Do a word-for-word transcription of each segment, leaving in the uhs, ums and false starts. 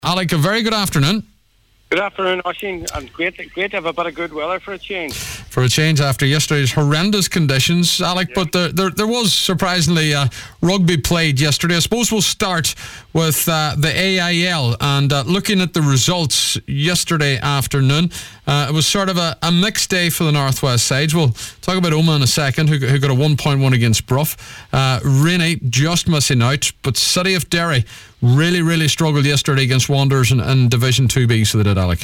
Alec, a very good afternoon. Good afternoon, Oisin, and great, great to have a bit of good weather for a change. For a change after yesterday's horrendous conditions, Alec, yeah. but there, there there was surprisingly uh, rugby played yesterday. I suppose we'll start with uh, the A I L and uh, looking at the results yesterday afternoon. Uh, it was sort of a, a mixed day for the Northwest sides. We'll talk about Omagh in a second, who, who got a one point one against Bruff. Uh, Rainey just missing out, but City of Derry really, really struggled yesterday against Wanderers in, in Division two B, so they did, Alec.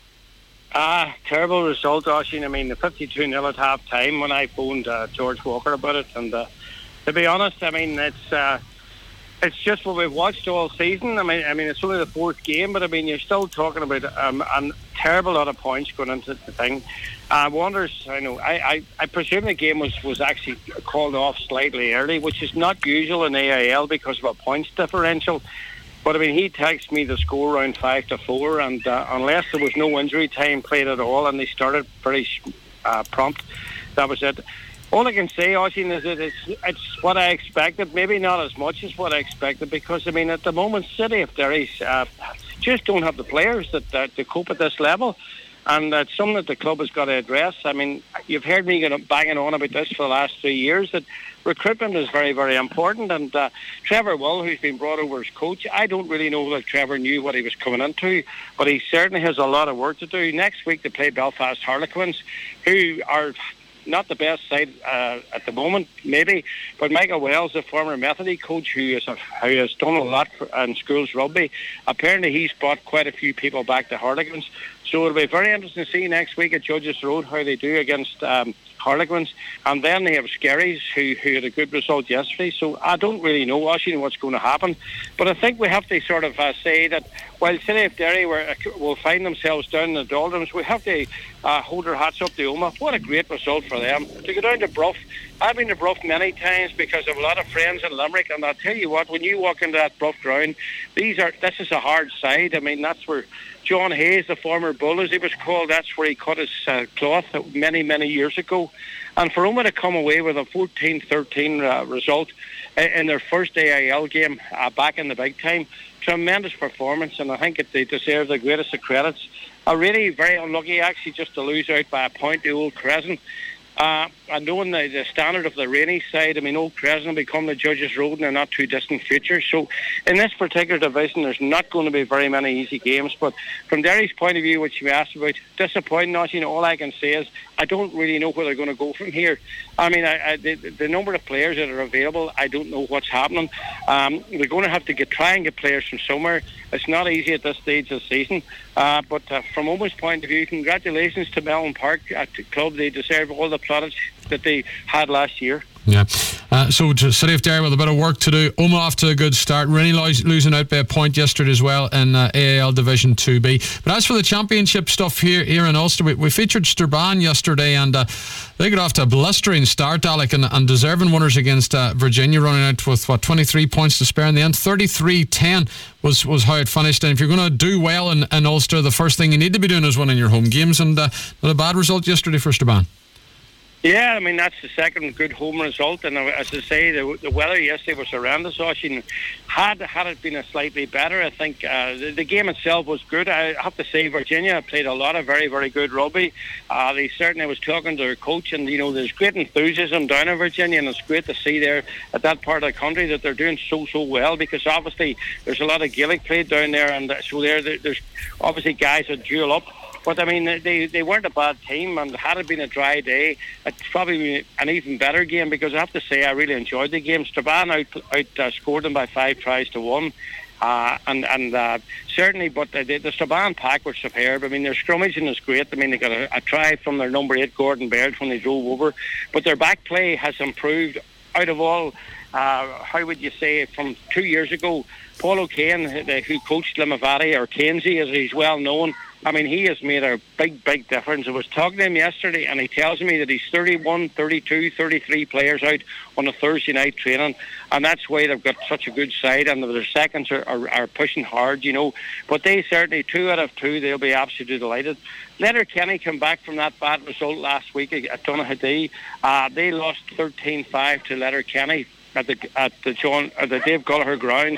Ah, terrible result, Oisin. I mean, the fifty-two nil at half time when I phoned uh, George Walker about it. And uh, to be honest, I mean, it's uh, it's just what we've watched all season. I mean, I mean, it's only the fourth game, but I mean, you're still talking about um, a terrible lot of points going into the thing. Uh, Wanderers, I know, I, I, I presume the game was, was actually called off slightly early, which is not usual in A I L because of a points differential. But I mean, he texted me the score around five to four, and uh, unless there was no injury time played at all, and they started pretty uh, prompt, that was it. All I can say, Oisin, is that it's, it's what I expected. Maybe not as much as what I expected, because I mean, at the moment, City of Derry uh, just don't have the players that uh, to cope at this level, and that's something that the club has got to address. I mean, you've heard me banging on about this for the last three years that recruitment is very, very important. And uh, Trevor Will, who's been brought over as coach, I don't really know that Trevor knew what he was coming into, but he certainly has a lot of work to do. Next week they play Belfast Harlequins, who are not the best side uh, at the moment, maybe, but Michael Wells, the former Methody coach, who, is a, who has done a lot for, in schools rugby, apparently he's brought quite a few people back to Harlequins. So it'll be very interesting to see next week at Judges Road how they do against um, Harlequins. And then they have Skerries, who, who had a good result yesterday. So I don't really know, Oisin, what's going to happen. But I think we have to sort of uh, say that while City of Derry will, will find themselves down in the doldrums, we have to uh, hold our hats up to Omagh. What a great result for them. To go down to Bruff. I've been to Bruff many times because I have a lot of friends in Limerick, and I'll tell you what, when you walk into that Bruff ground, these are this is a hard side. I mean, that's where John Hayes, the former Bull, as he was called, that's where he cut his uh, cloth many, many years ago. And for Omagh to come away with a fourteen thirteen uh, result in their first A I L game uh, back in the big time, tremendous performance, and I think it, they deserve the greatest of credits. Uh, really very unlucky, actually, just to lose out by a point to Old Crescent. Uh, and knowing the, the standard of the Rainey side, I mean, Old Crescent will become the Judges Road in a not too distant future. So in this particular division, there's not going to be very many easy games. But from Derry's point of view, which you asked about, disappointing, you know, all I can say is I don't really know where they're going to go from here. I mean, I, I, the, the number of players that are available, I don't know what's happening. Um, we're going to have to get try and get players from somewhere. It's not easy at this stage of the season. Uh, but uh, from Omagh's point of view, congratulations to Mellon Park at the club. They deserve all the plaudits that they had last year. Yeah. Uh, so to City of Derry with a bit of work to do. Omagh off to a good start. Really lo- losing out by a point yesterday as well in uh, A I L Division two B. But as for the championship stuff here here in Ulster, we, we featured Strabane yesterday, and uh, they got off to a blistering start, Alec, and, and deserving winners against uh, Virginia, running out with what twenty-three points to spare in the end. thirty-three ten was, was how it finished. And if you're going to do well in, in Ulster, the first thing you need to be doing is winning your home games, and uh, not a bad result yesterday for Strabane. Yeah, I mean, that's the second good home result. And as I say, the, the weather yesterday was horrendous. Oisin, had, had it been a slightly better, I think uh, the, the game itself was good. I have to say, Virginia played a lot of very, very good rugby. Uh, they certainly was talking to their coach, and, you know, there's great enthusiasm down in Virginia, and it's great to see there at that part of the country that they're doing so, so well, because obviously there's a lot of Gaelic played down there, and so there, there's obviously guys that duel up. But, I mean, they, they weren't a bad team, and had it been a dry day, it's probably been an even better game, because I have to say I really enjoyed the game. Strabane out, out uh, scored them by five tries to one. Uh, and and uh, certainly, but the, the Strabane pack was superb. I mean, their scrummaging is great. I mean, they got a, a try from their number eight, Gordon Baird, when they drove over. But their back play has improved out of all, uh, how would you say, from two years ago. Paul O'Kane, who coached Limavady, or Keynesy as he's well known, I mean, he has made a big, big difference. I was talking to him yesterday, and he tells me that he's thirty-one, thirty-two, thirty-three players out on a Thursday night training, and that's why they've got such a good side, and their seconds are, are, are pushing hard, you know. But they certainly, two out of two, they'll be absolutely delighted. Letterkenny came back from that bad result last week at Donaghadee. Uh, they lost thirteen five to Letterkenny at the at the John at the Dave Gallagher grounds.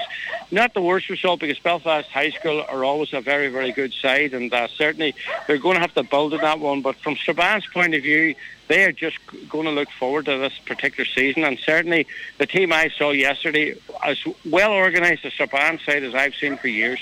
not the worst result, because Belfast High School are always a very, very good side, and uh, certainly they're going to have to build on that one. But from Strabane point of view, they are just going to look forward to this particular season, and certainly the team I saw yesterday, as well organised a Strabane side as I've seen for years.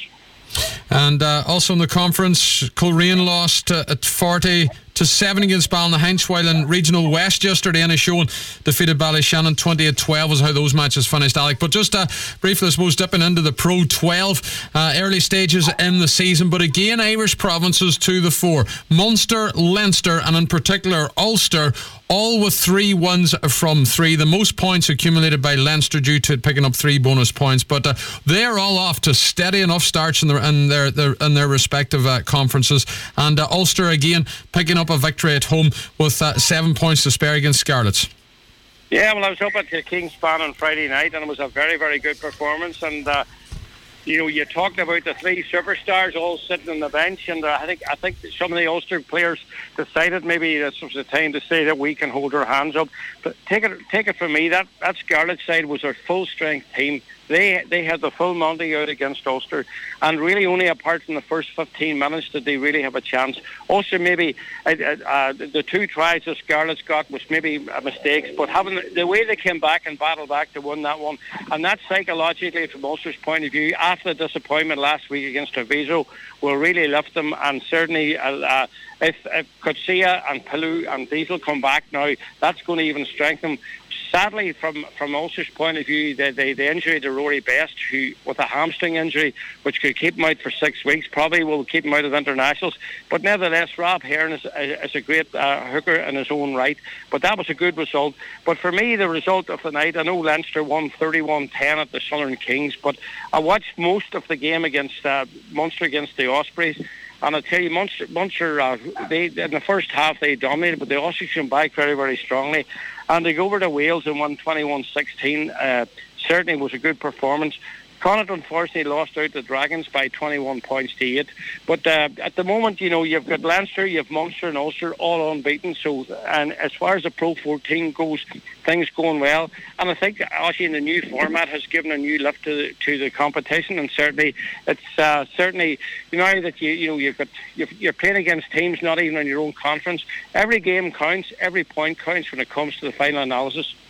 And uh, also in the conference, Coleraine lost uh, at forty to seven against Ballynahinch, while in Regional West yesterday, Inishowen defeated Ballyshannon twenty-eight twelve was how those matches finished, Alec. But just uh, briefly, I suppose, dipping into the Pro twelve, uh, early stages in the season, but again, Irish provinces to the fore. Munster, Leinster, and in particular Ulster, all with three wins from three. The most points accumulated by Leinster due to picking up three bonus points, but uh, they're all off to steady enough starts in their in their, their in their respective uh, conferences. And uh, Ulster again picking up a victory at home with uh, seven points to spare against Scarlets. Yeah, well, I was up at the Kingspan on Friday night, and it was a very, very good performance. And uh, you know, you're talking about the three superstars all sitting on the bench, and uh, I think I think some of the Ulster players decided maybe this was the time to say that we can hold our hands up. But take it, take it from me, that that Scarlet side was their full strength team. They they had the full Monty out against Ulster, and really only apart from the first fifteen minutes did they really have a chance. Ulster maybe uh, uh, the two tries the Scarlets got was maybe uh, mistakes, but having the way they came back and battled back to win that one, and that psychologically from Ulster's point of view after the disappointment last week against Treviso will really lift them. And certainly uh, uh, if, if Coetzee and Pillou and Diesel come back now, that's going to even strengthen them. Sadly, from, from Ulster's point of view, the, the, the injury to Rory Best, who with a hamstring injury, which could keep him out for six weeks, probably will keep him out of internationals. But nevertheless, Rob Hearn is, is a great uh, hooker in his own right. But that was a good result. But for me, the result of the night, I know Leinster won thirty-one ten at the Southern Kings, but I watched most of the game against uh, Munster against the Ospreys. And I tell you, Munster, Munster uh, they, in the first half they dominated, but the Ospreys came back very, very strongly. And they go over to Wales and won twenty-one sixteen. Uh, certainly was a good performance. Connacht unfortunately lost out the Dragons by twenty-one points to eight. But uh, at the moment, you know, you've got Leinster, you've Munster and Ulster all unbeaten. So, and as far as the Pro fourteen goes, things going well. And I think actually in the new format has given a new lift to the, to the competition. And certainly, it's uh, certainly, you know, that you you know you've got you've, you're playing against teams not even in your own conference. Every game counts, every point counts when it comes to the final analysis.